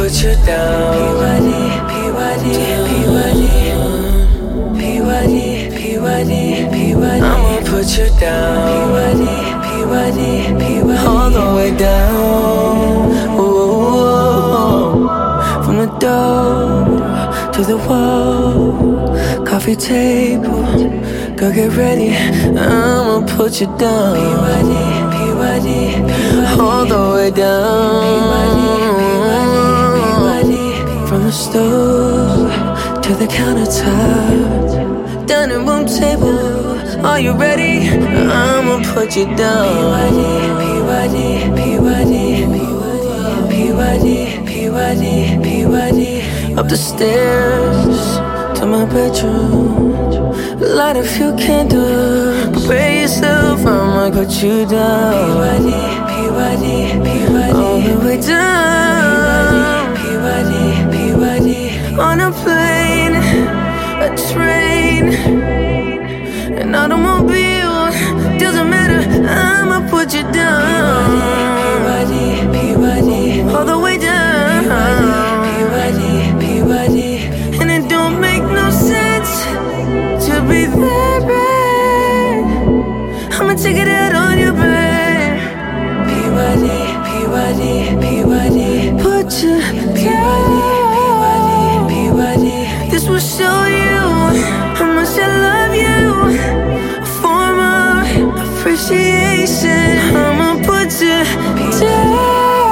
put you down. I'ma put you down. All the way down. Ooh, from the door to the wall, coffee table, girl get ready. I'ma put you down. All the way down. From the stove to the countertop, dining room table, are you ready? I'ma put you down. Up the stairs to my bedroom, light a few candles, prepare yourself, I'ma put you down. All the way down. On a plane, a train, an automobile, doesn't matter, I'ma put you down. All the way down. And it don't make no sense to be that bad. I'ma take it out on your bed. Put you down. This will show you how much I love you. For my appreciation, I'ma put you down.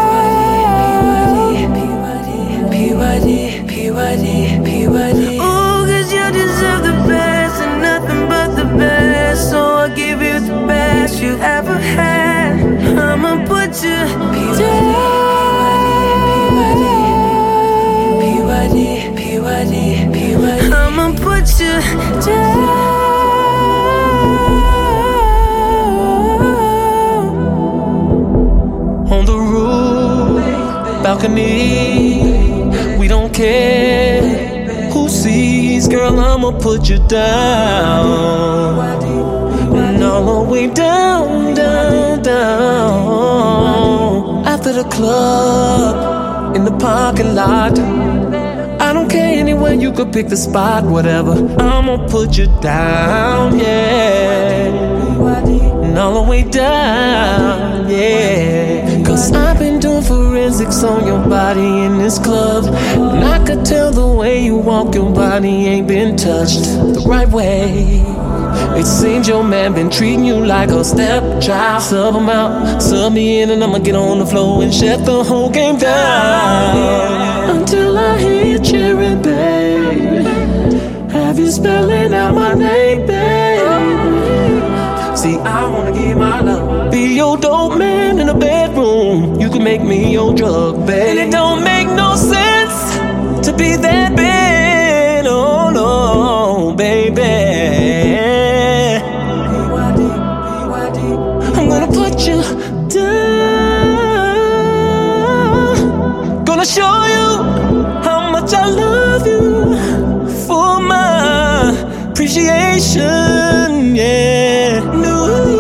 Oh, cause you deserve the best and nothing but the best. So I'll give you the best you ever had. I'ma put you down. I'ma put you down. On the roof, balcony, we don't care who sees, girl, I'ma put you down. And all the way down, down, down. After the club, in the parking lot, I don't care, anywhere you could pick the spot, whatever, I'ma put you down, yeah. And all the way down, yeah. Cause I've been doing forensics on your body in this club, and I could tell the way you walk, your body ain't been touched the right way. It seems your man been treating you like a stepchild. Sub him out, sub me in, and I'ma get on the floor and shut the whole game down. Until I hear you cheering, babe. Have you spelling out my name, babe? See, I wanna give my love, be your dope man in the bedroom. You can make me your drug, babe. And it don't make no sense to be that bad, oh no, baby. I'm gonna put you down. Gonna show you how much I love you. For my appreciation, yeah. No.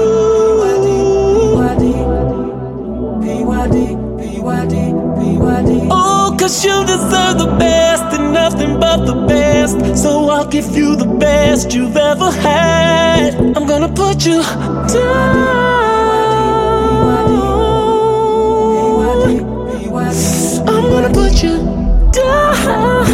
Oh, cause you deserve the best and nothing but the best. So I'll give you the best you've ever had. I'm gonna put you down. I'm gonna put you down.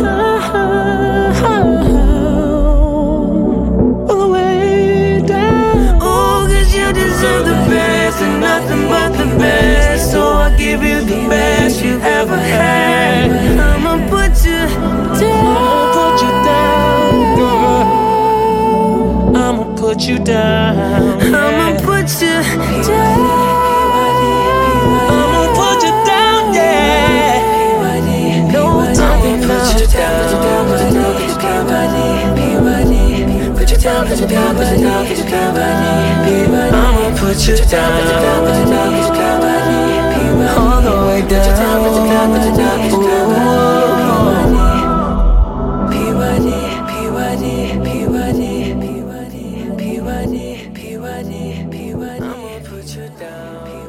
All the way down. Oh, cause you deserve the best and nothing but the best. So I'll give you the best you ever had. I'ma put you down. I'ma put you down, girl. I'ma put you down. I'ma put you down. I'ma put you down, yeah. No talking now. Put you down, put you down, put you down, put you down, put you down, put you down, put you down, put you down, I'ma put you down, put you down, put you down, put you down, all the way down, put you down, put you down, put you down, I'ma put you down.